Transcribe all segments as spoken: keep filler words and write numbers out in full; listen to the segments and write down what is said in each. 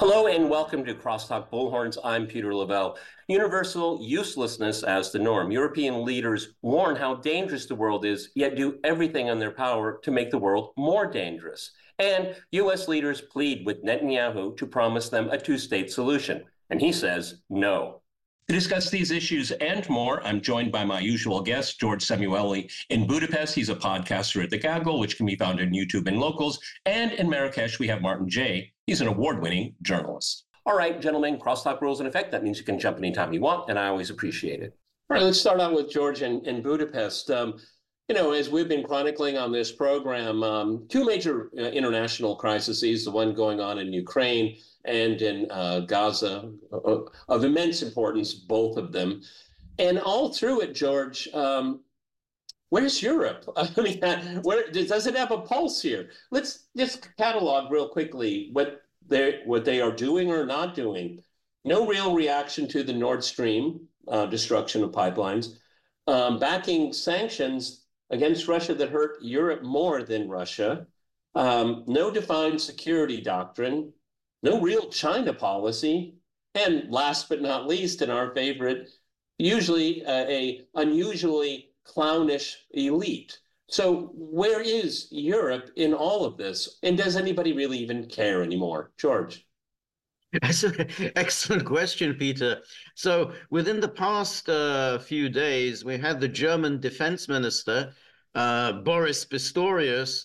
Hello and welcome to Crosstalk Bullhorns. I'm Peter Lavelle. Universal uselessness as the norm. European leaders warn how dangerous the world is, yet do everything in their power to make the world more dangerous. And U S leaders plead with Netanyahu to promise them a two-state solution. And he says no. To discuss these issues and more, I'm joined by my usual guest, George Samueli in Budapest. He's a podcaster at The Gaggle, which can be found on YouTube and Locals. And in Marrakesh, we have Martin Jay. He's an award-winning journalist. All right, gentlemen, crosstalk rules in effect. That means you can jump anytime you want, and I always appreciate it. All right, let's start out with George in, in Budapest. Um, you know, as we've been chronicling on this program, um, two major uh, international crises, the one going on in Ukraine and in uh, Gaza, uh, of immense importance, both of them. And all through it, George, um, where's Europe? I mean, where, does it have a pulse here? Let's just catalog real quickly what they what they are doing or not doing. No real reaction to the Nord Stream uh, destruction of pipelines, um, backing sanctions against Russia that hurt Europe more than Russia, um, no defined security doctrine, no real China policy, and last but not least, in our favorite, usually uh, a unusually clownish elite. So where is Europe in all of this? And does anybody really even care anymore? George? That's an excellent question, Peter. So within the past uh, few days, we had the German defense minister, uh, Boris Pistorius,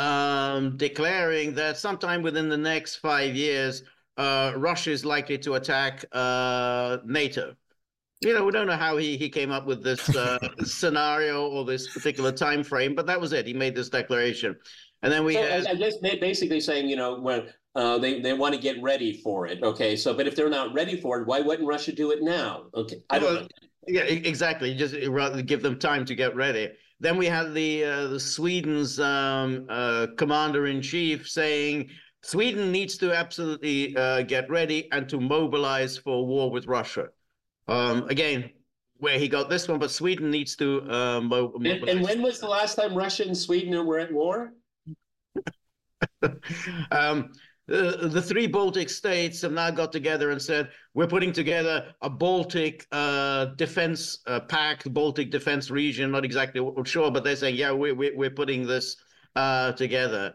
um, declaring that sometime within the next five years, uh, Russia is likely to attack uh, NATO. You know, we don't know how he, he came up with this uh, scenario or this particular time frame, but that was it. He made this declaration. And then we so, had... I guess basically saying, you know, when uh, they, they want to get ready for it. Okay, so, but if they're not ready for it, why wouldn't Russia do it now? Okay, I don't well, know. Yeah, exactly. Just rather give them time to get ready. Then we had the, uh, the Sweden's um, uh, commander-in-chief saying Sweden needs to absolutely uh, get ready and to mobilize for war with Russia. Um, again, where he got this one, but Sweden needs to uh, mo and, and when was the last time Russia and Sweden were at war? um, the, the three Baltic states have now got together and said, we're putting together a Baltic uh, defense uh, pact, Baltic defense region, not exactly sure, but they're saying, yeah, we, we, we're putting this uh, together.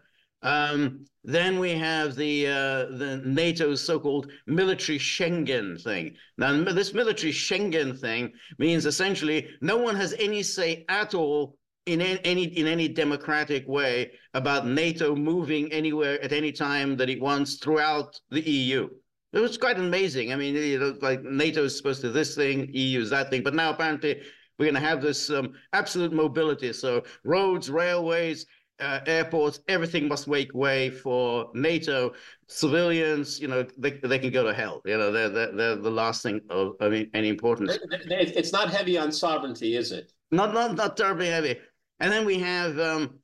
Um, then we have the uh, the NATO's so-called military Schengen thing. Now, this military Schengen thing means essentially no one has any say at all in any in any democratic way about NATO moving anywhere at any time that it wants throughout the E U. It was quite amazing. I mean, you know, like NATO is supposed to this thing, E U is that thing, but now apparently we're going to have this um, absolute mobility. So roads, railways, Uh, airports, everything must make way for NATO. Civilians, you know, they, they can go to hell. You know, they're, they're, they're the last thing of, of any importance. It's not heavy on sovereignty, is it? Not, not, not terribly heavy. And then we have um,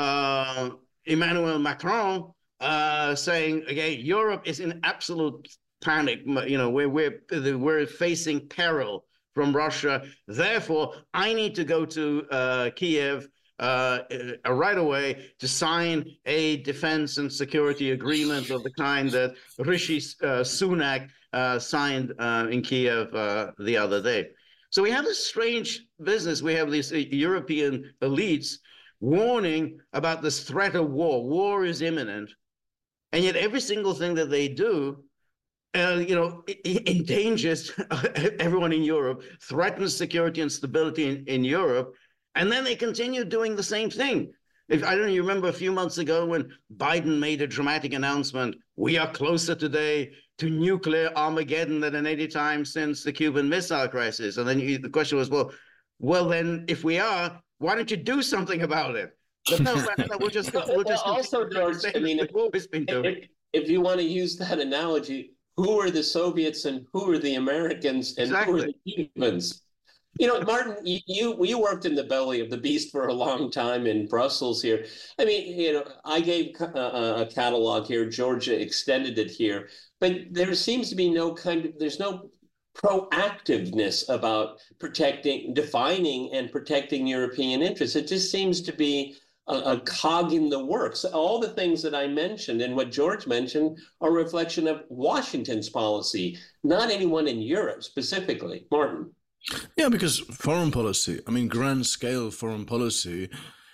uh, Emmanuel Macron uh, saying, again, Europe is in absolute panic. You know, we're, we're, we're facing peril from Russia. Therefore, I need to go to uh, Kiev Uh, uh, right away to sign a defense and security agreement of the kind that Rishi uh, Sunak uh, signed uh, in Kiev uh, the other day. So we have this strange business. We have these uh, European elites warning about this threat of war. War is imminent. And yet every single thing that they do, uh, you know, endangers everyone in Europe, threatens security and stability in, in Europe. And then they continue doing the same thing. If I don't know, you remember a few months ago when Biden made a dramatic announcement, we are closer today to nuclear Armageddon than at any time since the Cuban Missile Crisis. And then you, the question was, well, well, then if we are, why don't you do something about it? But no, no we'll just, we'll just well, also, George, I mean, if, if, if you want to use that analogy, who are the Soviets and who are the Americans and exactly. who are the Cubans? You know, Martin, you, you you worked in the belly of the beast for a long time in Brussels here. I mean, you know, I gave a, a catalog here. Georgia extended it here. But there seems to be no kind of, there's no proactiveness about protecting, defining and protecting European interests. It just seems to be a, a cog in the works. All the things that I mentioned and what George mentioned are a reflection of Washington's policy, not anyone in Europe specifically. Martin. Yeah, because foreign policy, I mean, grand scale foreign policy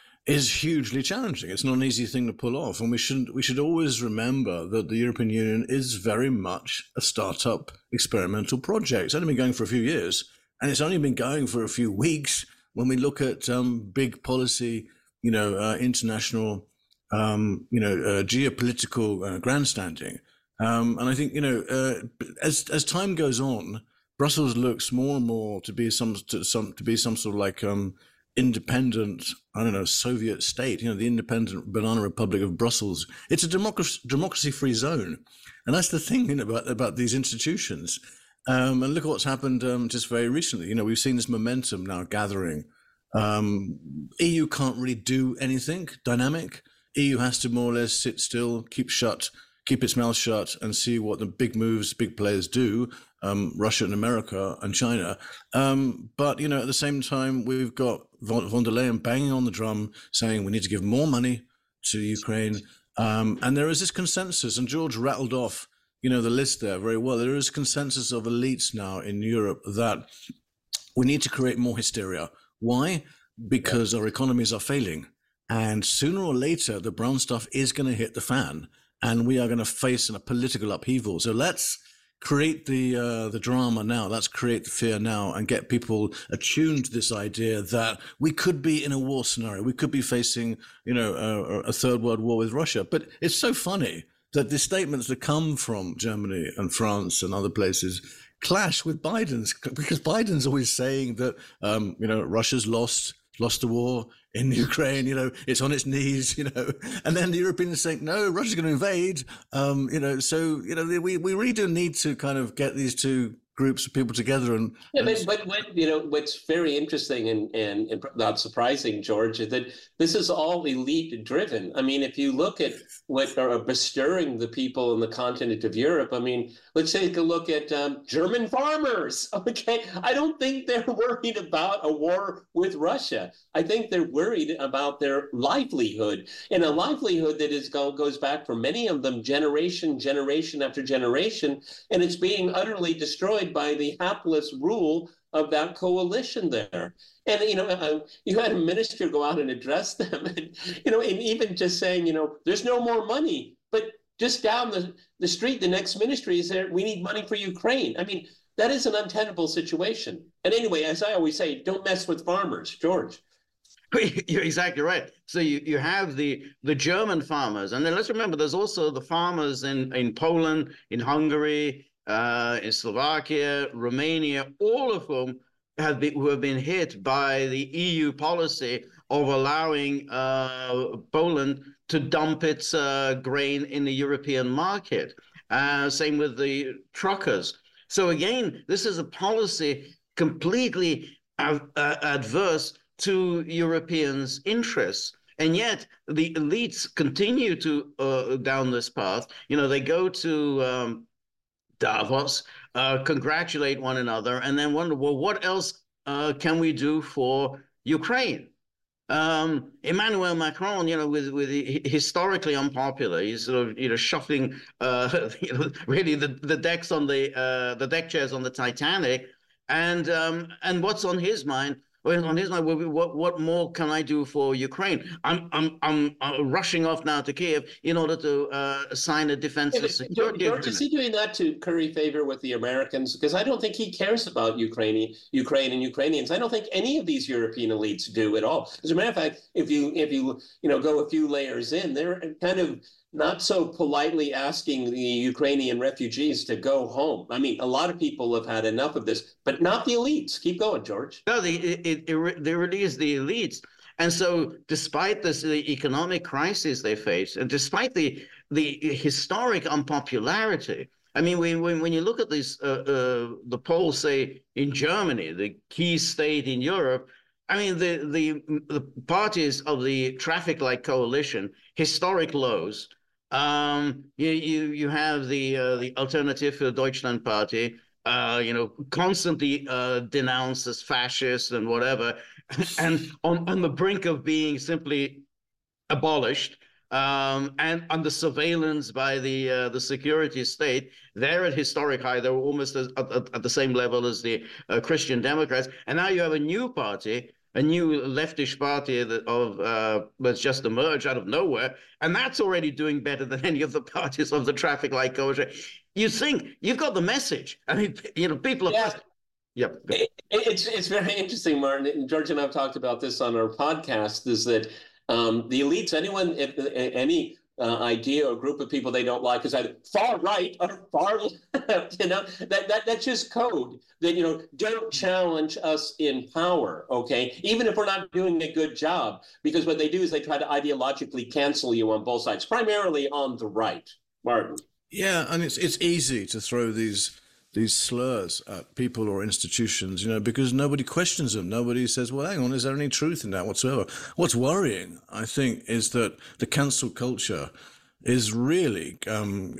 is hugely challenging. It's not an easy thing to pull off. And we should we should always remember that the European Union is very much a startup experimental project. It's only been going for a few years, and it's only been going for a few weeks when we look at um, big policy, you know, uh, international, um, you know, uh, geopolitical uh, grandstanding. Um, and I think, you know, uh, as as time goes on, Brussels looks more and more to be some to some to be some sort of like um, independent, I don't know, Soviet state, you know, the independent banana republic of Brussels. It's a democracy, democracy-free zone. And that's the thing, you know, about, about these institutions. Um, and look at what's happened um, just very recently. You know, we've seen this momentum now gathering. Um, E U can't really do anything dynamic. E U has to more or less sit still, keep shut, keep its mouth shut, and see what the big moves, big players do. Um, Russia and America and China. Um, but, you know, at the same time, we've got von, von der Leyen banging on the drum saying we need to give more money to Ukraine. Um, and there is this consensus, and George rattled off, you know, the list there very well. There is consensus of elites now in Europe that we need to create more hysteria. Why? Because our economies are failing. And sooner or later, the brown stuff is going to hit the fan, and we are going to face a political upheaval. So let's create the uh, the drama now. Let's create the fear now and get people attuned to this idea that we could be in a war scenario. We could be facing, you know, a, a third world war with Russia. But it's so funny that the statements that come from Germany and France and other places clash with Biden's, because Biden's always saying that, um, you know, Russia's lost, lost the war in Ukraine, you know, it's on its knees, you know, and then the Europeans saying, no, Russia's going to invade, um, you know, so, you know, we, we really do need to kind of get these two groups of people together. And yeah, but, but what, you know, what's very interesting and, and, and not surprising, George, is that this is all elite driven. I mean, if you look at what are bestirring the people in the continent of Europe, I mean, let's take a look at um, German farmers. Okay, I don't think they're worried about a war with Russia. I think they're worried about their livelihood, and a livelihood that is go, goes back for many of them generation, generation after generation, and it's being utterly destroyed by the hapless rule of that coalition there. And, you know, uh, you had a minister go out and address them, and, you know, and even just saying, you know, there's no more money, but just down the, the street, the next ministry is there, we need money for Ukraine. I mean, that is an untenable situation. And anyway, as I always say, don't mess with farmers, George. You're exactly right. So you, you have the the German farmers, and then let's remember there's also the farmers in, in Poland, in Hungary, Uh, in Slovakia, Romania, all of whom have been who have been hit by the E U policy of allowing uh, Poland to dump its uh, grain in the European market. Uh, same with the truckers. So again, this is a policy completely uh, adverse to Europeans' interests. And yet the elites continue to uh, down this path. You know, they go to um, Davos, uh, congratulate one another, and then wonder, well, what else uh, can we do for Ukraine? Um, Emmanuel Macron, you know, with with historically unpopular, he's sort of you know shuffling, uh, you know, really the the decks on the uh, the deck chairs on the Titanic, and um, and what's on his mind? Well, on his mind, what what more can I do for Ukraine? I'm I'm I'm uh, rushing off now to Kiev in order to uh, sign a defensive yeah, security George, agreement. Is he doing that to curry favor with the Americans? Because I don't think he cares about Ukraine, Ukraine and Ukrainians. I don't think any of these European elites do at all. As a matter of fact, if you if you you know go a few layers in, they're kind of not so politely asking the Ukrainian refugees to go home. I mean, a lot of people have had enough of this, but not the elites. Keep going, George. No, the, it, it, it, there really is the elites. And so despite this, the economic crisis they face, and despite the, the historic unpopularity, I mean, when, when, when you look at these, uh, uh, the polls, say, in Germany, the key state in Europe, I mean, the, the, the parties of the traffic light coalition, historic lows. Um, you, you, you have the, uh, the Alternative für Deutschland party, uh, you know, constantly uh, denounced as fascist and whatever, and on, on the brink of being simply abolished. Um, and under surveillance by the uh, the security state, they're at historic high. They're almost as, at, at the same level as the uh, Christian Democrats. And now you have a new party, a new leftish party that of uh, that's just emerged out of nowhere, and that's already doing better than any of the parties of the traffic light coalition. You think you've got the message? I mean, you know, people are. Yeah. Yep. It, it's it's very interesting, Martin. And George and I have talked about this on our podcast. Is that Um, the elites, anyone, if, any uh, idea or group of people they don't like is either far right or far left, you know, that, that that's just code that, you know, don't challenge us in power, okay? Even if we're not doing a good job, because what they do is they try to ideologically cancel you on both sides, primarily on the right, Martin. Yeah, and it's it's easy to throw these these slurs at people or institutions, you know, because nobody questions them. Nobody says, well, hang on, is there any truth in that whatsoever? What's worrying, I think, is that the cancel culture is really, um,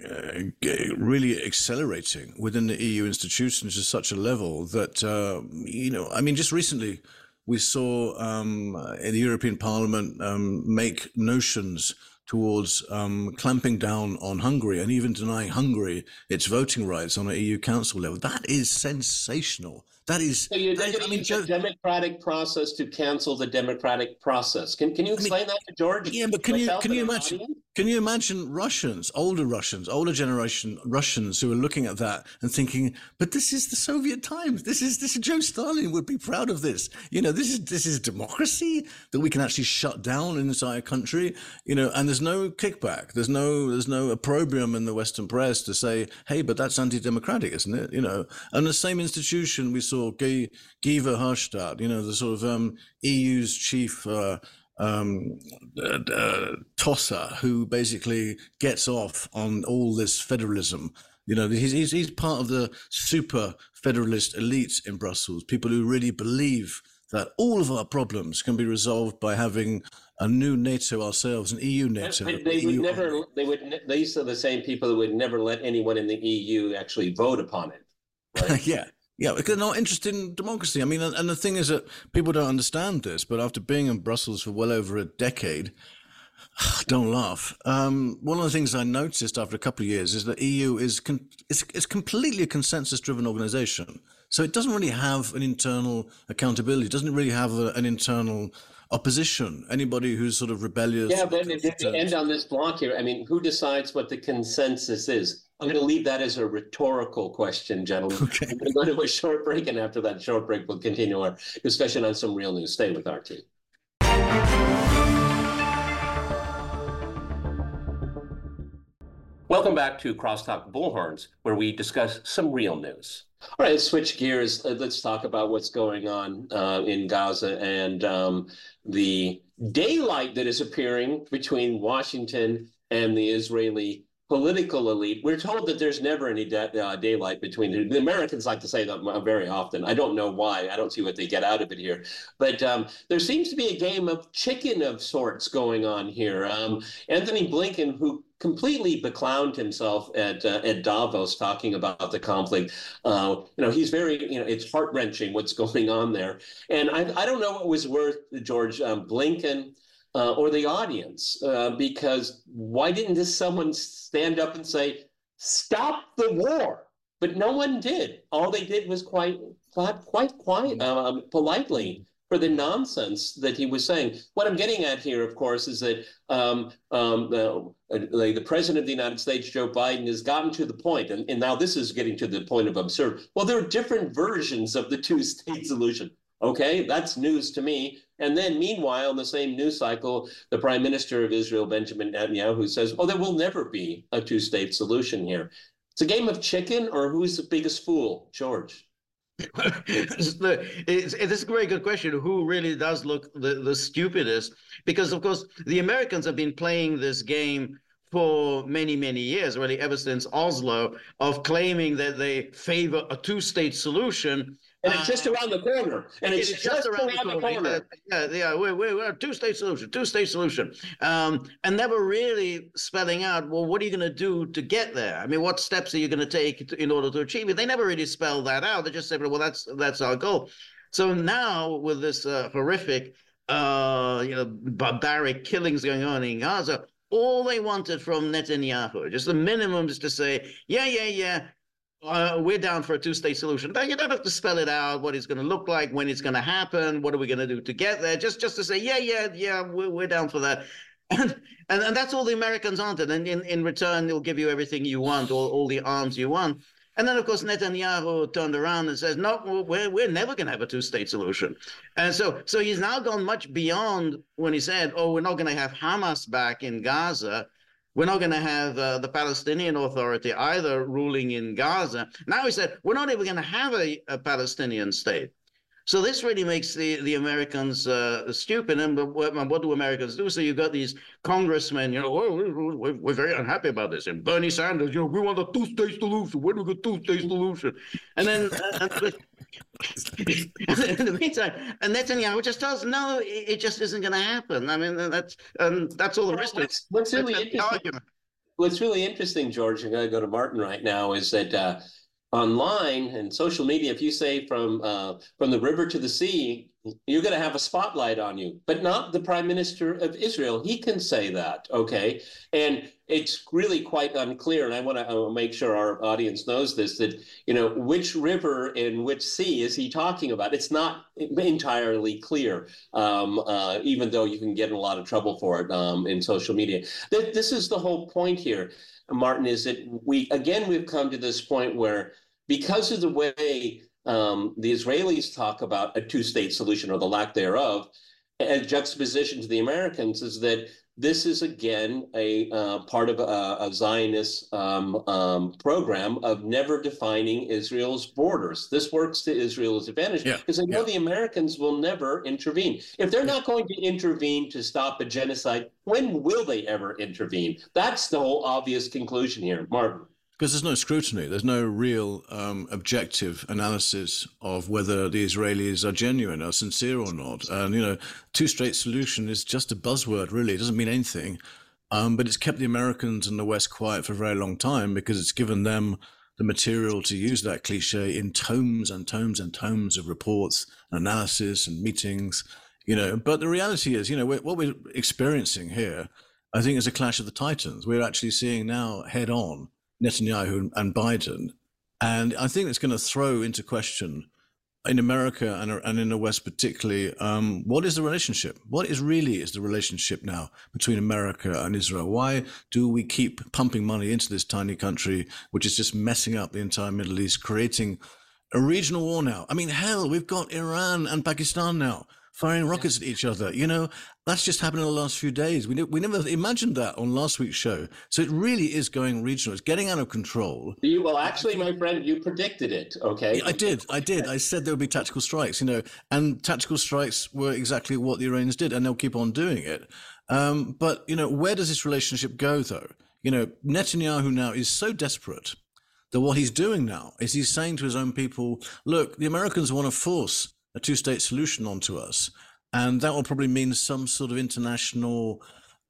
really accelerating within the E U institutions to such a level that, uh, you know, I mean, just recently we saw um, in the European Parliament um, make notions towards um, clamping down on Hungary and even denying Hungary its voting rights on an E U Council level. That is sensational. That is. So you're that is, I I mean, the democratic process to cancel the democratic process. Can can you explain I mean, that to George? Yeah, but can you can you imagine? Audience? Can you imagine Russians, older Russians, older generation Russians who are looking at that and thinking, but this is the Soviet times. This is this is Joe Stalin would be proud of this. You know, this is this is democracy that we can actually shut down an entire country. You know, and there's no kickback. There's no there's no opprobrium in the Western press to say, hey, but that's anti-democratic, isn't it? You know, and the same institution we saw Guy, Guy Verhofstadt, you know, the sort of um, E U's chief. Uh, Um, uh, uh, tosser who basically gets off on all this federalism. You know, he's, he's he's part of the super federalist elites in Brussels, people who really believe that all of our problems can be resolved by having a new NATO ourselves, an E U NATO. They, they would E U never. Army. They would. These are the same people who would never let anyone in the E U actually vote upon it. Right? Yeah. Yeah, because they're not interested in democracy. I mean, and the thing is that people don't understand this, but after being in Brussels for well over a decade, don't laugh. Um, one of the things I noticed after a couple of years is that E U is con- it's, it's completely a consensus-driven organization. So it doesn't really have an internal accountability. It doesn't really have a, an internal opposition. Anybody who's sort of rebellious. Yeah, but if we end on this block here, I mean, who decides what the consensus is? I'm going to leave that as a rhetorical question, gentlemen. Okay. We're going to go to a short break, and after that short break, we'll continue our discussion on some real news. Stay with R T. Welcome back to Crosstalk Bullhorns, where we discuss some real news. All right, let's switch gears. Uh, let's talk about what's going on uh, in Gaza and um, the daylight that is appearing between Washington and the Israeli political elite. We're told that there's never any da- uh, daylight between the, the Americans like to say that very often. I don't know why. I don't see what they get out of it here. But um, there seems to be a game of chicken of sorts going on here. Um, Anthony Blinken, who completely beclowned himself at uh, at Davos talking about the conflict. Uh, you know, he's very, you know, it's heart-wrenching what's going on there. And I, I don't know what was worth, George, um, Blinken Uh, or the audience, uh, because why didn't this someone stand up and say, stop the war? But no one did. All they did was quite, quite, quite quiet, um, politely for the nonsense that he was saying. What I'm getting at here, of course, is that um, um, the, uh, the president of the United States, Joe Biden, has gotten to the point, and, and now this is getting to the point of absurd. Well, there are different versions of the two-state solution. Okay, that's news to me. And then meanwhile, in the same news cycle, the prime minister of Israel, Benjamin Netanyahu, says, oh, there will never be a two-state solution here. It's a game of chicken, or who's the biggest fool? George. it's, it's, it's a very good question. Who really does look the, the stupidest? Because, of course, the Americans have been playing this game for many, many years, really ever since Oslo, of claiming that they favor a two-state solution. And it's just around the corner. And it's, it's just, just around, around the corner. The corner. Yeah, yeah, we're, we're a two-state solution, two-state solution. Um, and never really spelling out, well, what are you going to do to get there? I mean, what steps are you going to take to, in order to achieve it? They never really spell that out. They just say, well, that's that's our goal. So now with this uh, horrific uh, you know, barbaric killings going on in Gaza. All they wanted from Netanyahu, just the minimum, is to say, yeah, yeah, yeah, uh, we're down for a two-state solution. But you don't have to spell it out, what it's going to look like, when it's going to happen, what are we going to do to get there. Just, just to say, yeah, yeah, yeah, we're, we're down for that. And, and and that's all the Americans wanted. And in, in return, they'll give you everything you want, all, all the arms you want. And then, of course, Netanyahu turned around and says, no, we're, we're never going to have a two-state solution. And so so he's now gone much beyond when he said, oh, we're not going to have Hamas back in Gaza. We're not going to have uh, the Palestinian Authority either ruling in Gaza. Now he said, we're not even going to have a, a Palestinian state. So this really makes the, the Americans uh, stupid. And what, what do Americans do? So you've got these congressmen, you know, oh, we're, we're very unhappy about this. And Bernie Sanders, you know, we want a two-state solution. Where do we get two-state solution? And then uh, in the meantime, and Netanyahu just tells, no, it, it just isn't going to happen. I mean, that's um, that's all the rest of it. What's really interesting, what's really interesting, George, I'm going to go to Martin right now, is that uh, online and social media, if you say from uh, from the river to the sea, you're going to have a spotlight on you, but not the Prime Minister of Israel. He can say that, okay? And it's really quite unclear, and I want to make sure our audience knows this, that, you know, which river and which sea is he talking about? It's not entirely clear, um, uh, even though you can get in a lot of trouble for it um, in social media. This is the whole point here, Martin, is that we, again, we've come to this point where, because of the way um, the Israelis talk about a two-state solution or the lack thereof, a juxtaposition to the Americans is that this is, again, a uh, part of a, a Zionist um, um, program of never defining Israel's borders. This works to Israel's advantage yeah, because I know yeah. the Americans will never intervene. If they're not going to intervene to stop a genocide, when will they ever intervene? That's the whole obvious conclusion here. Martin. Because there's no scrutiny. There's no real um, objective analysis of whether the Israelis are genuine or sincere or not. And, you know, two-state solution is just a buzzword, really. It doesn't mean anything. Um, but it's kept the Americans and the West quiet for a very long time because it's given them the material to use that cliche in tomes and tomes and tomes of reports and analysis and meetings, you know. But the reality is, you know, we're, what we're experiencing here, I think, is a clash of the titans. We're actually seeing now head on Netanyahu and Biden. And I think it's going to throw into question in America and, and in the West particularly, um, what is the relationship? What is really is the relationship now between America and Israel? Why do we keep pumping money into this tiny country, which is just messing up the entire Middle East, creating a regional war now? I mean, hell, we've got Iran and Pakistan now firing rockets at each other. You know, that's just happened in the last few days. We we never imagined that on last week's show. So it really is going regional. It's getting out of control. You, well, actually, my friend, you predicted it, okay? Yeah, I did. I did. I said there would be tactical strikes, you know, and tactical strikes were exactly what the Iranians did, and they'll keep on doing it. Um, but, you know, where does this relationship go, though? You know, Netanyahu now is so desperate that what he's doing now is he's saying to his own people, look, the Americans want to force a two-state solution onto us. And that will probably mean some sort of international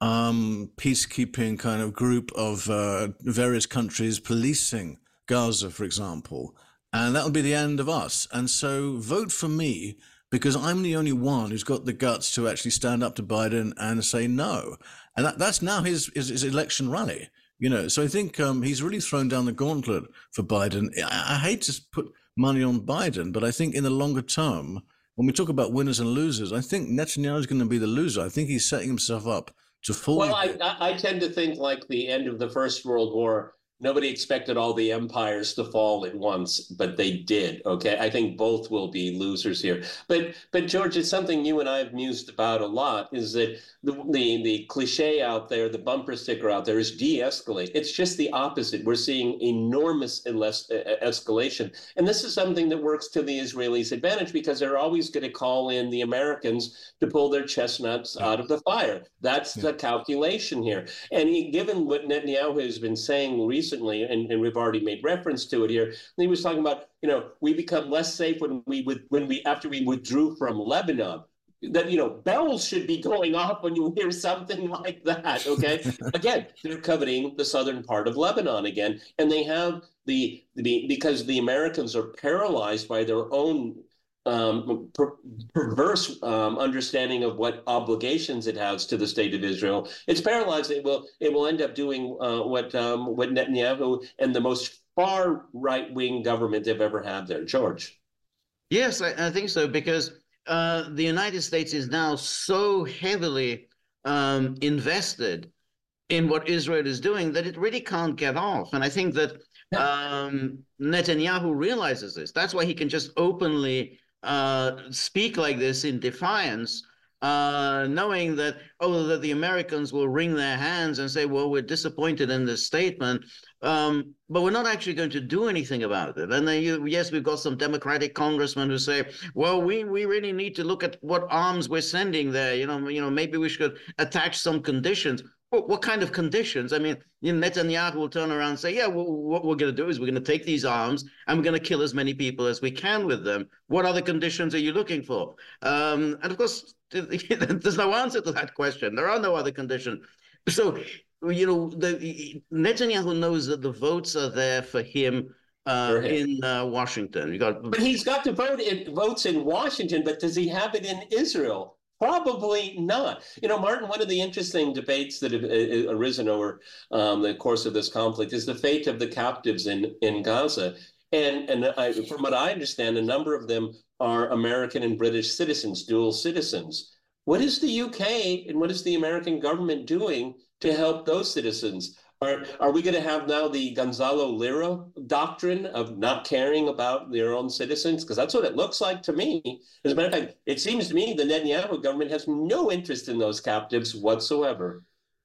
um, peacekeeping kind of group of uh, various countries policing Gaza, for example. And that will be the end of us. And so vote for me, because I'm the only one who's got the guts to actually stand up to Biden and say no. And that, that's now his, his, his election rally. You know, so I think um, he's really thrown down the gauntlet for Biden. I, I hate to put money on Biden, but I think in the longer term, when we talk about winners and losers, I think Netanyahu is going to be the loser. I think he's setting himself up to fall. Well, I, I tend to think like the end of the First World War. Nobody expected all the empires to fall at once, but they did. Okay, I think both will be losers here. But but George, it's something you and I have mused about a lot. Is that the the, the cliche out there, the bumper sticker out there, is de-escalate. It's just the opposite. We're seeing enormous escalation, and this is something that works to the Israelis' advantage because they're always going to call in the Americans to pull their chestnuts yeah. out of the fire. That's yeah. the calculation here. And he, given what Netanyahu has been saying recently. Recently, and, and we've already made reference to it here. He was talking about, you know, we become less safe when we would when we after we withdrew from Lebanon. That, you know, bells should be going off when you hear something like that. Okay, again, they're coveting the southern part of Lebanon again, and they have the the because the Americans are paralyzed by their own um, per perverse um, understanding of what obligations it has to the state of Israel. It's paralyzed. It will it will end up doing uh, what um, what Netanyahu and the most far right wing government they've ever had there. George. Yes, I, I think so, because uh, the United States is now so heavily um, invested in what Israel is doing that it really can't get off. And I think that um, Netanyahu realizes this. That's why he can just openly uh, speak like this in defiance, uh, knowing that, oh, that the Americans will wring their hands and say, well, we're disappointed in this statement, um, but we're not actually going to do anything about it. And then, you, yes, we've got some Democratic congressmen who say, well, we, we really need to look at what arms we're sending there. You know, you know, maybe we should attach some conditions. Well, what kind of conditions? I mean, you know, Netanyahu will turn around and say, yeah, well, what we're going to do is we're going to take these arms and we're going to kill as many people as we can with them. What other conditions are you looking for? Um, and of course, there's no answer to that question. There are no other conditions. So, you know, the, Netanyahu knows that the votes are there for him uh, for him. in uh, Washington. You got, but he's got to vote in votes in Washington, but does he have it in Israel? Probably not. You know, Martin, one of the interesting debates that have arisen over um, the course of this conflict is the fate of the captives in, in Gaza. And, and I, from what I understand, a number of them are American and British citizens, dual citizens. What is the U K and what is the American government doing to help those citizens? Are, are we going to have now the Gonzalo Lira doctrine of not caring about their own citizens? Because that's what it looks like to me. As a matter of fact, it seems to me the Netanyahu government has no interest in those captives whatsoever.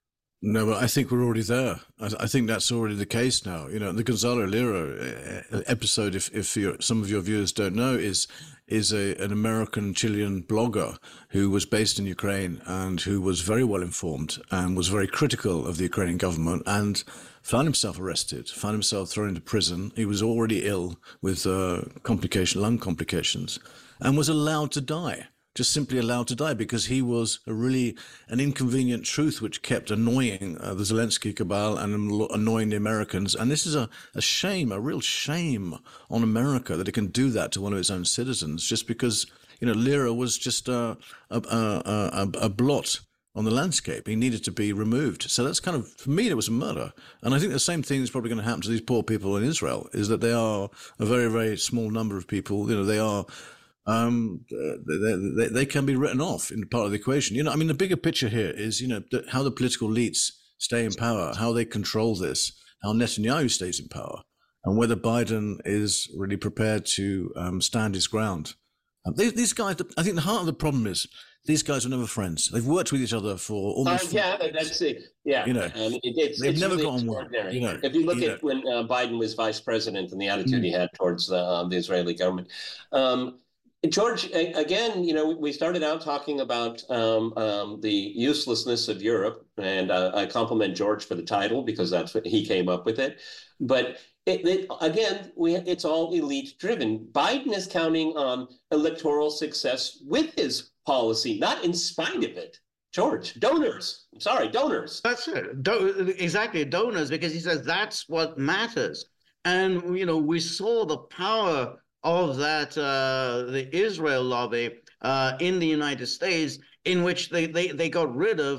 No, but I think we're already there. I, I think that's already the case now. You know, the Gonzalo Lira episode, if if you're, some of your viewers don't know, is is a, an American Chilean blogger who was based in Ukraine and who was very well informed and was very critical of the Ukrainian government and found himself arrested, found himself thrown into prison. He was already ill with uh, complication, lung complications, and was allowed to die. Just simply allowed to die because he was a really an inconvenient truth which kept annoying uh, the Zelensky cabal and annoying the Americans. And this is a, a shame, a real shame on America that it can do that to one of its own citizens just because, you know, Lira was just a, a, a, a, a blot on the landscape. He needed to be removed. So that's kind of, for me, it was a murder. And I think the same thing is probably going to happen to these poor people in Israel, is that they are a very, very small number of people. You know, they are... Um, they, they, they can be written off in part of the equation. You know, I mean, the bigger picture here is, you know, the, how the political elites stay in power, how they control this, how Netanyahu stays in power, and whether Biden is really prepared to um, stand his ground. Um, these, these guys, I think the heart of the problem is these guys are never friends. They've worked with each other for almost. Uh, yeah, that's it. Yeah, you know, and it, it's, they've it's never really gotten one. You know, if you look you at know. when uh, Biden was vice president and the attitude mm. he had towards the, uh, the Israeli government. Um, George, again, you know, we started out talking about um, um, the uselessness of Europe, and uh, I compliment George for the title because that's what he came up with it. But it, it, again, we, it's all elite driven. Biden is counting on electoral success with his policy, not in spite of it. George, donors. I'm sorry, donors. That's it. Do exactly, donors, because he says that's what matters. And, you know, we saw the power of that, uh, the Israel lobby uh, in the United States, in which they, they, they got rid of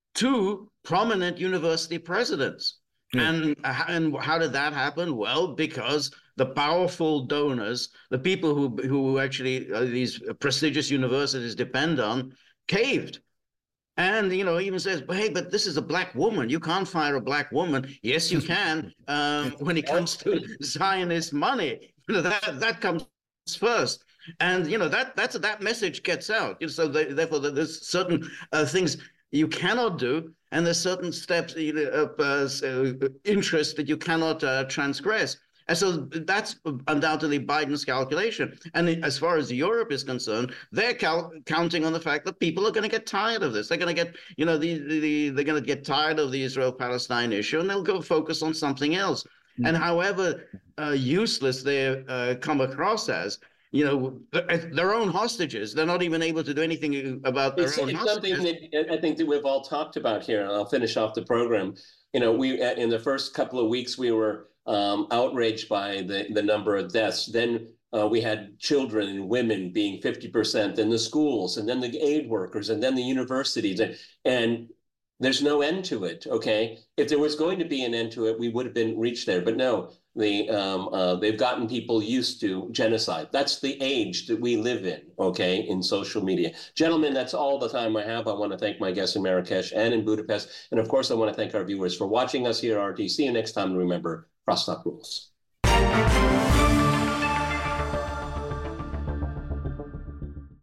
two prominent university presidents. Yeah. And, and how did that happen? Well, because the powerful donors, the people who, who actually uh, these prestigious universities depend on, caved. And, you know, even says, hey, but this is a black woman. You can't fire a black woman. Yes, you can uh, when it comes to Zionist money. You know, that that comes first, and you know that that's that message gets out. You know, so they, therefore, there's certain uh, things you cannot do, and there's certain steps, you know, uh, interests that you cannot uh, transgress. And so that's undoubtedly Biden's calculation. And as far as Europe is concerned, they're counting on the fact that people are going to get tired of this. They're going to get, you know, the, the they're going to get tired of the Israel-Palestine issue, and they'll go focus on something else. Mm-hmm. And however uh, useless they uh, come across as, you know, their own hostages, they're not even able to do anything about their it's, own it's hostages. Something that I think that we've all talked about here, and I'll finish off the program. You know, we in the first couple of weeks we were um, outraged by the, the number of deaths. Then uh, we had children and women being fifty percent in the schools, and then the aid workers, and then the universities. And, and there's no end to it, okay? If there was going to be an end to it, we would have been reached there. But no, the, um, uh, they've gotten people used to genocide. That's the age that we live in, okay, in social media. Gentlemen, that's all the time I have. I want to thank my guests in Marrakesh and in Budapest. And of course, I want to thank our viewers for watching us here at R T. See you next time. And remember, Crosstalk rules.